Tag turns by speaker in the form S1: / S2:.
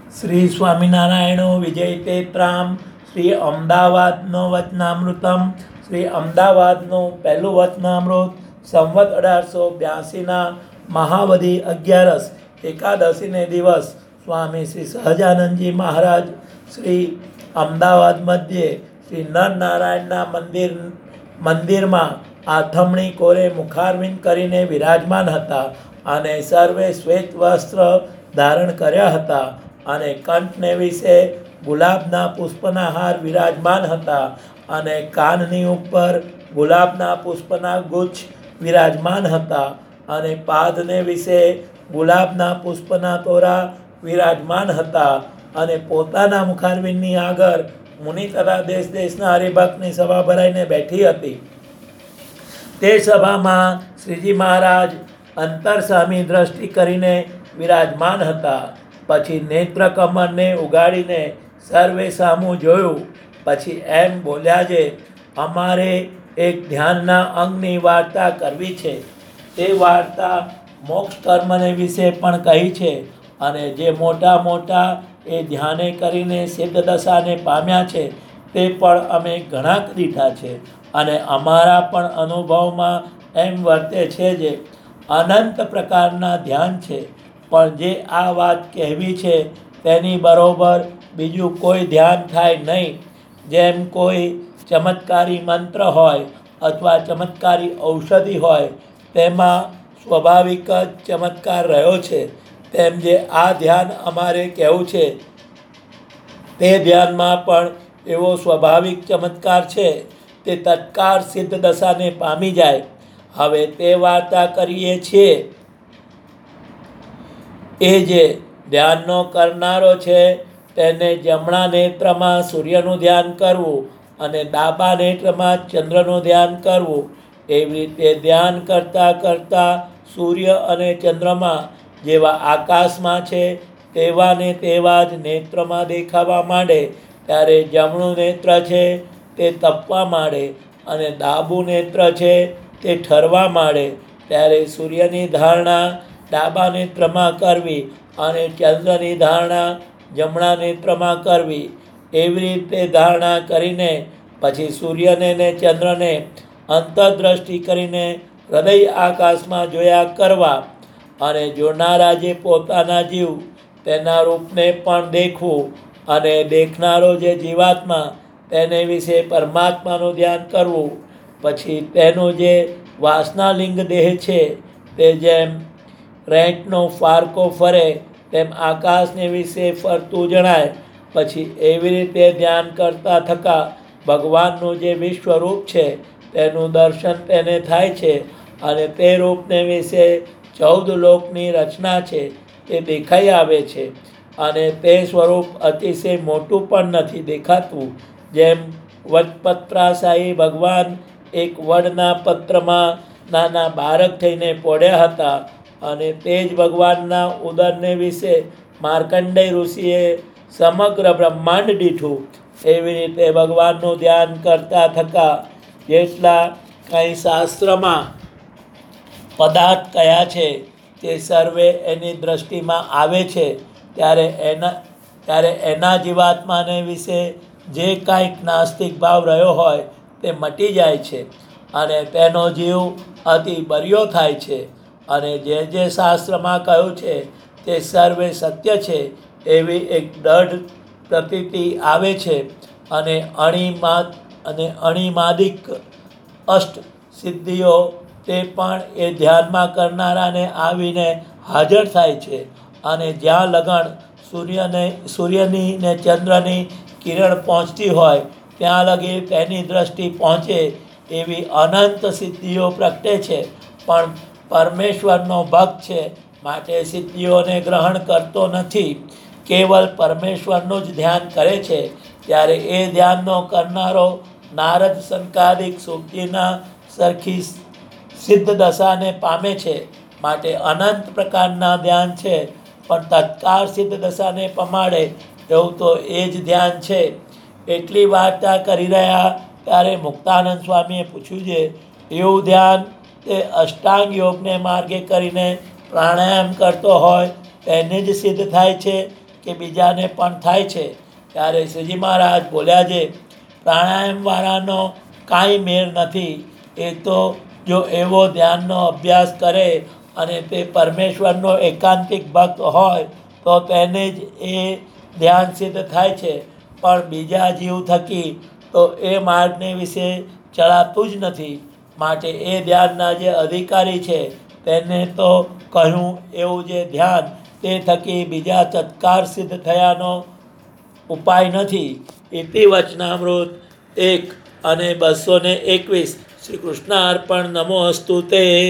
S1: શ્રી સ્વામિનારાયણો વિજય તેત્રામ. શ્રી અમદાવાદનો વચનામૃતમ. શ્રી અમદાવાદનું પહેલું વચનામૃત સંવત 1882ના મહાવદી 11 એકાદશીને દિવસ સ્વામી શ્રી સહજાનંદજી મહારાજ શ્રી અમદાવાદ મધ્યે શ્રી નરનારાયણના મંદિરમાં આથમણી કોરે મુખારવિંદ કરીને વિરાજમાન હતા અને સર્વે શ્વેત વસ્ત્ર ધારણ કર્યા હતા અને કંઠને વિશે ગુલાબના પુષ્પના હાર વિરાજમાન હતા અને કાનની ઉપર ગુલાબના પુષ્પના ગુચ્છ વિરાજમાન હતા અને પાદને વિશે ગુલાબના પુષ્પના તોરા વિરાજમાન હતા અને પોતાના મુખારવિંદની આગળ મુનિ તથા દેશ દેશના હરિભક્તની સભા ભરાઈને બેઠી હતી. તે સભામાં શ્રીજી મહારાજ અંતરસામી દ્રષ્ટિ કરીને વિરાજમાન હતા. પછી નેત્ર કમરને ઉગાડીને સર્વે સામું જોયું. પછી એમ બોલ્યા જે અમારે એક ધ્યાનના અંગની વાર્તા કરવી છે. તે વાર્તા મોક્ષ કર્મને વિશે પણ કહી છે અને જે મોટા મોટા એ ધ્યાને કરીને સિદ્ધ દશાને પામ્યા છે તે પણ અમે ઘણા દીઠા છે અને અમારા પણ અનુભવમાં એમ વર્તે છે જે અનંત પ્રકારના ધ્યાન છે. પણ જે આ વાત કહેવી છે તેની બરોબર બીજું કોઈ ધ્યાન થાય નહીં. જેમ કોઈ ચમત્કારી મંત્ર હોય અથવા ચમત્કારી ઔષધિ હોય તેમાં સ્વાભાવિક જ ચમત્કાર રહ્યો છે, તેમ જે આ ધ્યાન અમારે કહેવું છે તે ધ્યાનમાં પણ એવો સ્વાભાવિક ચમત્કાર છે તે તત્કાળ સિદ્ધ દશાને પામી જાય. હવે તે વાર્તા કરીએ છીએ. એ જે ધ્યાનનો કરનારો છે તેને જમણા નેત્રમાં સૂર્યનું ધ્યાન કરવું અને ડાબા નેત્રમાં ચંદ્રનું ધ્યાન કરવું. એવી રીતે ધ્યાન કરતાં કરતાં સૂર્ય અને ચંદ્રમા જેવા આકાશમાં છે તેવા ને તેવા જ નેત્રમાં દેખાવા માંડે ત્યારે જમણું નેત્ર છે તે તપવા માંડે અને ડાબું નેત્ર છે તે ઠરવા માંડે ત્યારે સૂર્યની ધારણા ડાબા નેત્રમાં કરવી અને ચંદ્રની ધારણા જમણા નેત્રમાં કરવી. એવી રીતે ધારણા કરીને પછી સૂર્યને ને ચંદ્રને અંતરદ્રષ્ટિ કરીને હૃદય આકાશમાં જોયા કરવા અને જોનારા જે પોતાના જીવ તેના રૂપને પણ દેખવું અને દેખનારો જે જીવાત્મા તેને વિશે પરમાત્માનું ધ્યાન કરવું. પછી તેનું જે વાસનાલિંગ દેહ છે તે જેમ રેંટનો ફારકો ફરે તેમ આકાશને વિશે ફરતું જણાય. પછી એવી રીતે ધ્યાન કરતા થકા ભગવાનનું જે વિશ્વરૂપ છે તેનું દર્શન તેને થાય છે અને તે રૂપને વિશે 14 લોકની રચના છે તે દેખાઈ આવે છે અને તે સ્વરૂપ અતિશય મોટું પણ નથી દેખાતું. જેમ વટપત્રાશાહી ભગવાન એક વડના પત્રમાં નાના બાળક થઈને પડ્યા હતા અને તે જ ભગવાનના ઉદરને વિશે માર્કંડેય ઋષિએ સમગ્ર બ્રહ્માંડ દીઠું. એવી રીતે ભગવાનનું ધ્યાન કરતા થકા જેટલા કંઈ શાસ્ત્રમાં પદાર્થ કયા છે તે સર્વે એની દ્રષ્ટિમાં આવે છે ત્યારે એના જીવાત્માને વિશે જે કાંઈક નાસ્તિક ભાવ રહ્યો હોય તે મટી જાય છે અને તેનો જીવ અતિ બરિયો થાય છે અને જે શાસ્ત્રમાં કહ્યું છે તે સર્વે સત્ય છે એવી એક દૃઢ પ્રતીતિ આવે છે અને અણિમાદિક અષ્ટ સિદ્ધિઓ તે પણ એ ધ્યાનમાં કરનારાને આવીને હાજર થાય છે અને જ્યાં લગણ સૂર્યની ને ચંદ્રની કિરણ પહોંચતી હોય ત્યાં લગી તેની દ્રષ્ટિ પહોંચે એવી અનંત સિદ્ધિઓ પ્રગટે છે. પણ પરમેશ્વરનો ભક્ત છે માટે સિદ્ધિઓને ગ્રહણ કરતો નથી, કેવલ પરમેશ્વરનું જ ધ્યાન કરે છે. ત્યારે એ ધ્યાનનો કરનારો નારદ સંકાદિક સુક્તિના સરખી સિદ્ધ દશાને પામે છે. માટે અનંત પ્રકારના ધ્યાન છે પણ તત્કાળ સિદ્ધ દશાને પમાડે એવું તો એ જ ધ્યાન છે. એટલી વાર્તા કરી રહ્યા ત્યારે મુક્તાનંદ સ્વામીએ પૂછ્યું છે એવું ધ્યાન તે અષ્ટાંગ યોગને માર્ગે કરીને પ્રાણાયામ કરતો હોય તેને જ સિદ્ધ થાય છે કે બીજાને પણ થાય છે. ત્યારે શ્રીજી મહારાજ બોલ્યા છે, પ્રાણાયામવાળાનો કાંઈ મેળ નથી. એ તો જો એવો ધ્યાનનો અભ્યાસ કરે અને તે પરમેશ્વરનો એકાંતિક ભક્ત હોય તો તેને જ એ ધ્યાન સિદ્ધ થાય છે. પણ બીજા જીવ થકી તો એ માર્ગને વિશે ચડાતું જ નથી. માટે એ ધ્યાનના જે અધિકારી છે તેને તો કહ્યું એવું જે ધ્યાન તે થકી બીજા ચત્કાર સિદ્ધ થયાનો ઉપાય નથી. ઇતિ વચનામૃત 1 અને 221. શ્રી કૃષ્ણ અર્પણ. નમોસ્તુ તે.